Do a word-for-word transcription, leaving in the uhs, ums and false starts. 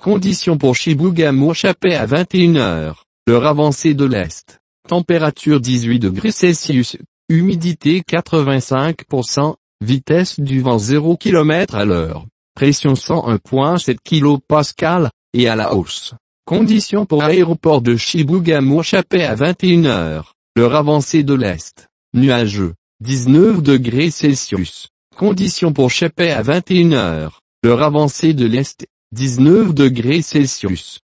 Conditions pour Chibougamau Chapais à vingt et une heures, l'heure avancée de l'Est. Température dix-huit degrés Celsius, humidité quatre-vingt-cinq pour cent, vitesse du vent zéro kilomètre à l'heure, pression cent un virgule sept kilopascales, et à la hausse. Conditions pour aéroport de Chibougamau Chapais à vingt et une heures, l'heure avancée de l'Est. Nuageux, dix-neuf degrés Celsius. Conditions pour Chapais à vingt et une heures, l'heure avancée de l'Est, dix-neuf degrés Celsius.